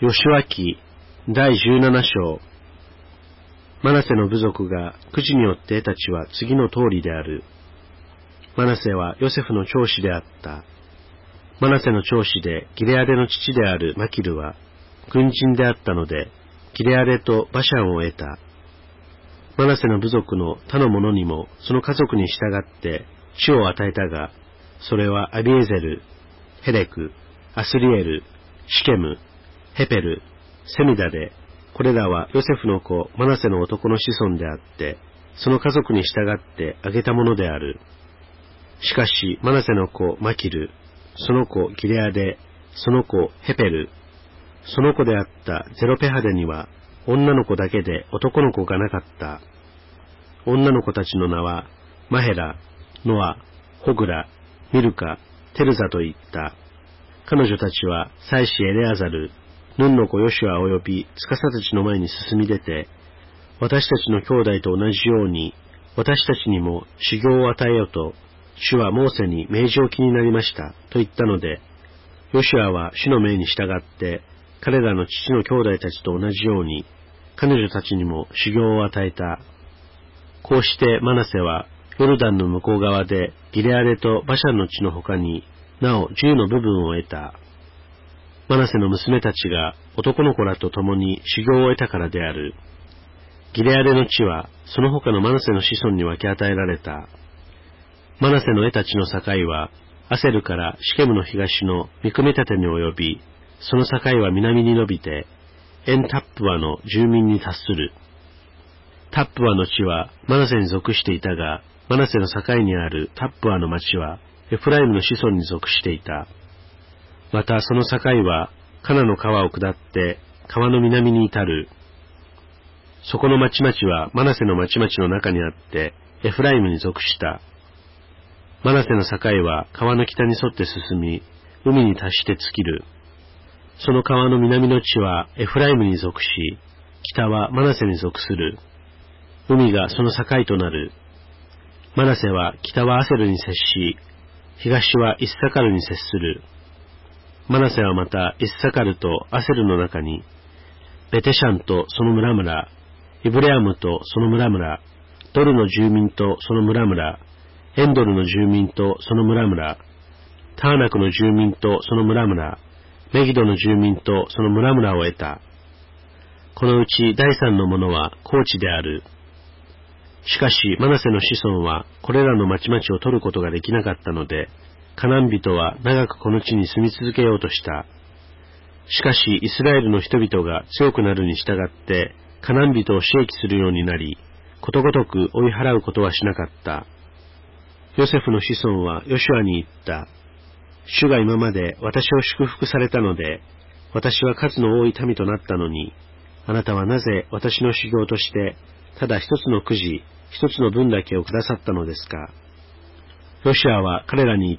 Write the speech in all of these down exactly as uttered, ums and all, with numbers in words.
ヨシュア記第じゅうなな章。マナセの部族がくじによって得た地は次の通りである。マナセはヨセフの長子であった。マナセの長子でギレアデの父であるマキルは軍人であったので、ギレアデとバシャンを得た。マナセの部族の他の者にもその家族に従って地を与えたが、それはアビエゼル、ヘレク、アスリエル、シケム、ヘペル、セミダで、これらはヨセフの子マナセの男の子孫であって、その家族に従って挙げたものである。しかしマナセの子マキル、その子ギレアデ、その子ヘペル、その子であったゼロペハデには女の子だけで男の子がなかった。女の子たちの名はマヘラ、ノア、ホグラ、ミルカ、テルザといった。彼女たちは祭司エレアザル、ヌンの子ヨシュア及び司たちの前に進み出て、私たちの兄弟と同じように、私たちにも修行を与えよと、主はモーセに命じ置きになりました、と言ったので、ヨシュアは主の命に従って、彼らの父の兄弟たちと同じように、彼女たちにも修行を与えた。こうしてマナセは、ヨルダンの向こう側でギレアデとバシャンの地の他に、なおじゅうの部分を得た。マナセの娘たちが男の子らと共に修行を得たからである。ギレアデの地はその他のマナセの子孫に分け与えられた。マナセの得た地の境はアセルからシケムの東のミクメタテに及び、その境は南に伸びてエンタップワの住民に達する。タップワの地はマナセに属していたが、マナセの境にあるタップワの町はエフライムの子孫に属していた。またその境はカナの川を下って川の南に至る。そこの町々はマナセの町々の中にあってエフライムに属した。マナセの境は川の北に沿って進み、海に達して尽きる。その川の南の地はエフライムに属し、北はマナセに属する。海がその境となる。マナセは北はアセルに接し、東はイッサカルに接する。マナセはまたイッサカルとアセルの中に、ベテシャンとその村々、イブレアムとその村々、ドルの住民とその村々、エンドルの住民とその村々、ターナクの住民とその村々、メギドの住民とその村々を得た。このうち第三の者は高地である。しかしマナセの子孫はこれらの町々を取ることができなかったので、カナン人は長くこの地に住み続けようとした。しかしイスラエルの人々が強くなるに従ってカナン人を刺激するようになり、ことごとく追い払うことはしなかった。ヨセフの子孫はヨシュアに言った。主が今まで私を祝福されたので、私は数の多い民となったのに、あなたはなぜ私の修行としてただ一つのくじ、一つの分だけをくださったのですか。ヨシュアは彼らに言った。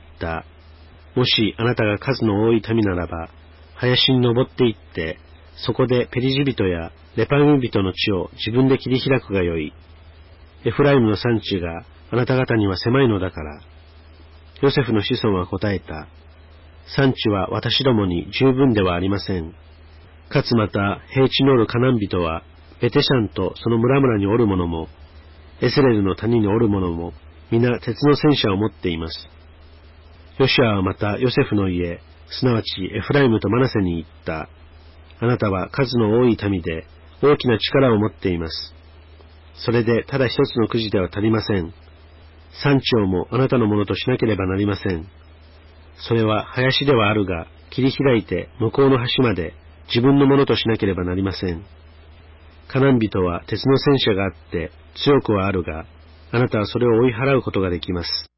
もしあなたが数の多い民ならば、林に登って行って、そこでペリジ人やレパウミ人の地を自分で切り開くがよい。エフライムの産地があなた方には狭いのだから。ヨセフの子孫は答えた。産地は私どもに十分ではありません。かつまた平地におるカナン人は、ベテシャンとその村々におる者も、エスレルの谷におる者も、皆鉄の戦車を持っています。ヨシュアはまたヨセフの家、すなわちエフライムとマナセに言った。あなたは数の多い民で大きな力を持っています。それでただ一つのくじでは足りません。山頂もあなたのものとしなければなりません。それは林ではあるが、切り開いて向こうの端まで自分のものとしなければなりません。カナン人は鉄の戦車があって強くはあるが、あなたはそれを追い払うことができます。